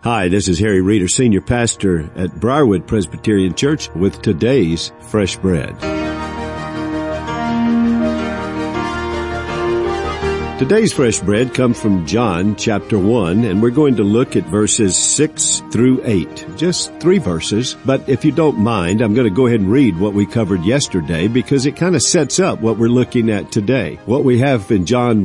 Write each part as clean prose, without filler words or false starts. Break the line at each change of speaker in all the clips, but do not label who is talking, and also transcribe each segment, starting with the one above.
Hi, this is Harry Reeder, Senior Pastor at Briarwood Presbyterian Church with today's Fresh Bread. Today's Fresh Bread comes from John chapter 1, and we're going to look at verses 6 through 8. Just 3 verses, but if you don't mind, I'm going to go ahead and read what we covered yesterday because it kind of sets up what we're looking at today. What we have in John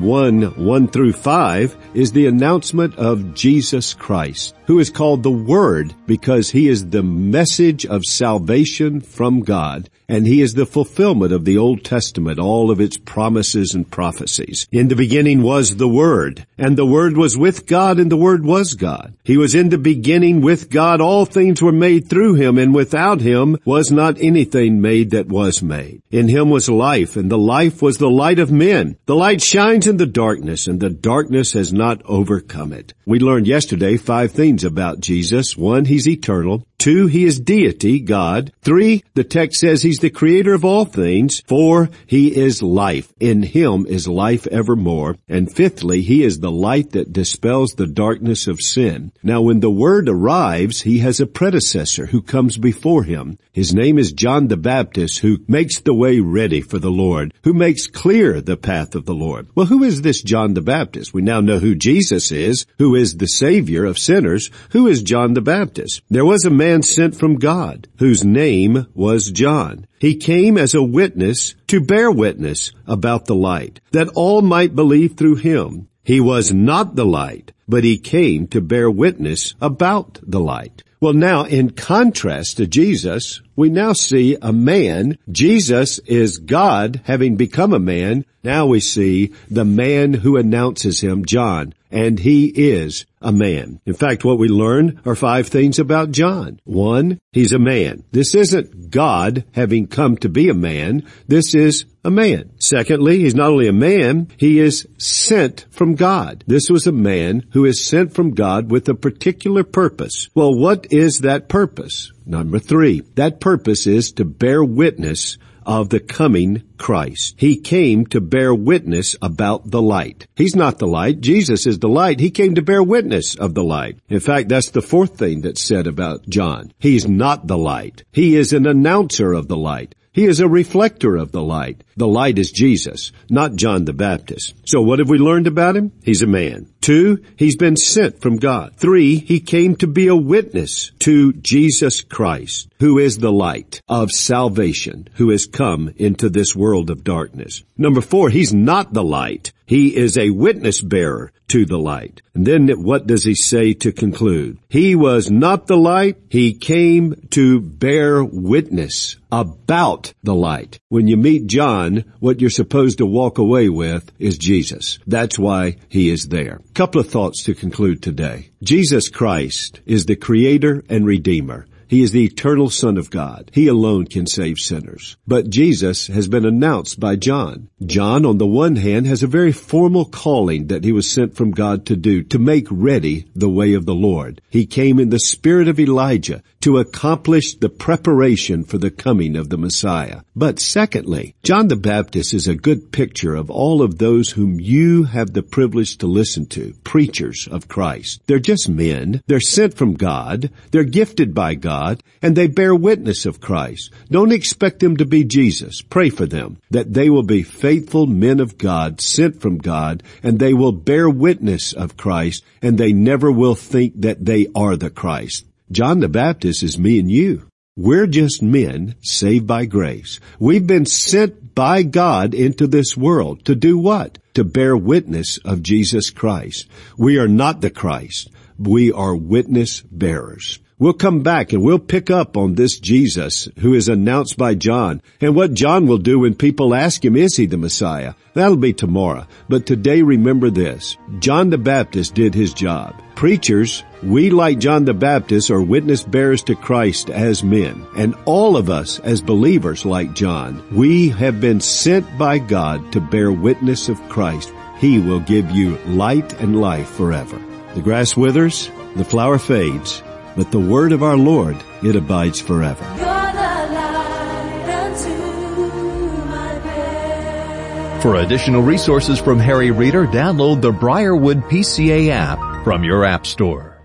1 through 5 is the announcement of Jesus Christ, who is called the Word because He is the message of salvation from God, and He is the fulfillment of the Old Testament, all of its promises and prophecies. In the beginning was the Word, and the Word was with God, and the Word was God. He was in the beginning with God. All things were made through Him, and without Him was not anything made that was made. In Him was life, and the life was the light of men. The light shines in the darkness, and the darkness has not overcome it. We learned yesterday 5 things about Jesus. 1, He's eternal. 2, He is deity, God. 3, the text says He's the creator of all things. 4, He is life. In Him is life evermore. And 5thly, He is the light that dispels the darkness of sin. Now, when the Word arrives, He has a predecessor who comes before Him. His name is John the Baptist, who makes the way ready for the Lord, who makes clear the path of the Lord. Well, who is this John the Baptist? We now know who Jesus is, who is the Savior of sinners. Who is John the Baptist? There was a man sent from God, whose name was John. He came as a witness to bear witness about the light, that all might believe through him. He was not the light, but he came to bear witness about the light. Well, now, in contrast to Jesus, we now see a man. Jesus is God, having become a man. Now we see the man who announces him, John, and he is a man. In fact, what we learn are 5 things about John. 1, he's a man. This isn't God having come to be a man. This is a man. Secondly, he's not only a man, he is sent from God. This was a man who is sent from God with a particular purpose. Well, what is that purpose? Number 3, that purpose is to bear witness of the coming Christ. He came to bear witness about the light. He's not the light. Jesus is the light. He came to bear witness of the light. In fact, that's the 4th thing that's said about John. He's not the light. He is an announcer of the light. He is a reflector of the light. The light is Jesus, not John the Baptist. So what have we learned about him? He's a man. 2, he's been sent from God. 3, he came to be a witness to Jesus Christ, who is the light of salvation, who has come into this world of darkness. Number 4, he's not the light. He is a witness bearer to the light. And then what does he say to conclude? He was not the light. He came to bear witness about the light. When you meet John, what you're supposed to walk away with is Jesus. That's why he is there. Couple of thoughts to conclude today. Jesus Christ is the Creator and Redeemer. He is the eternal Son of God. He alone can save sinners. But Jesus has been announced by John. John, on the one hand, has a very formal calling that he was sent from God to do, to make ready the way of the Lord. He came in the spirit of Elijah to accomplish the preparation for the coming of the Messiah. But secondly, John the Baptist is a good picture of all of those whom you have the privilege to listen to, preachers of Christ. They're just men. They're sent from God. They're gifted by God, and they bear witness of Christ. Don't expect them to be Jesus. Pray for them, that they will be faithful men of God, sent from God, and they will bear witness of Christ, and they never will think that they are the Christ. John the Baptist is me and you. We're just men saved by grace. We've been sent by God into this world to do what? To bear witness of Jesus Christ. We are not the Christ. We are witness bearers. We'll come back and we'll pick up on this Jesus who is announced by John and what John will do when people ask him, is he the Messiah? That'll be tomorrow. But today, remember this. John the Baptist did his job. Preachers, we like John the Baptist are witness bearers to Christ as men. And all of us as believers like John, we have been sent by God to bear witness of Christ. He will give you light and life forever. The grass withers, the flower fades, but the word of our Lord, it abides forever.
You're the light unto my path.
For additional resources from Harry Reeder, download the Briarwood PCA app from your app store.